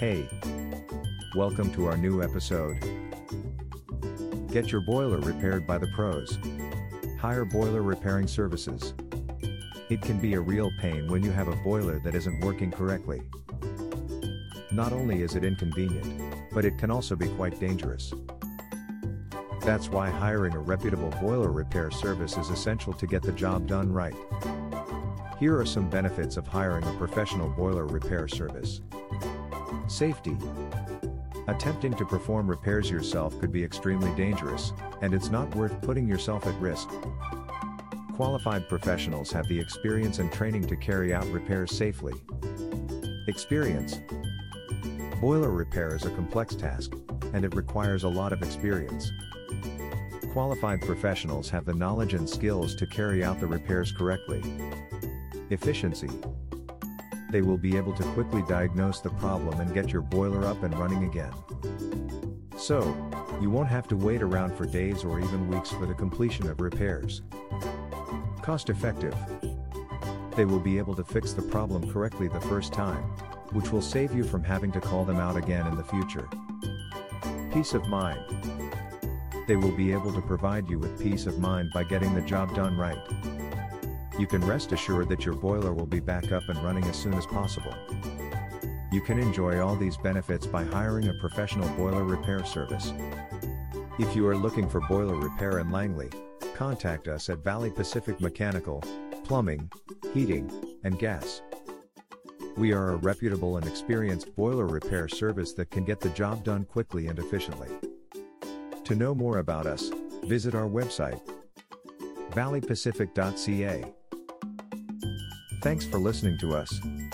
Hey, welcome to our new episode. Get your boiler repaired by the pros. Hire boiler repairing services. It can be a real pain when you have a boiler that isn't working correctly. Not only is it inconvenient, but it can also be quite dangerous. That's why hiring a reputable boiler repair service is essential to get the job done right. Here are some benefits of hiring a professional boiler repair service. Safety. Attempting to perform repairs yourself could be extremely dangerous, and it's not worth putting yourself at risk. Qualified professionals have the experience and training to carry out repairs safely. Experience. Boiler repair is a complex task, and it requires a lot of experience. Qualified professionals have the knowledge and skills to carry out the repairs correctly. Efficiency. They will be able to quickly diagnose the problem and get your boiler up and running again. So, you won't have to wait around for days or even weeks for the completion of repairs. Cost effective. They will be able to fix the problem correctly the first time, which will save you from having to call them out again in the future. Peace of mind. They will be able to provide you with peace of mind by getting the job done right. You can rest assured that your boiler will be back up and running as soon as possible. You can enjoy all these benefits by hiring a professional boiler repair service. If you are looking for boiler repair in Langley, contact us at Valley Pacific Mechanical, Plumbing, Heating, and Gas. We are a reputable and experienced boiler repair service that can get the job done quickly and efficiently. To know more about us, visit our website, valleypacific.ca. Thanks for listening to us.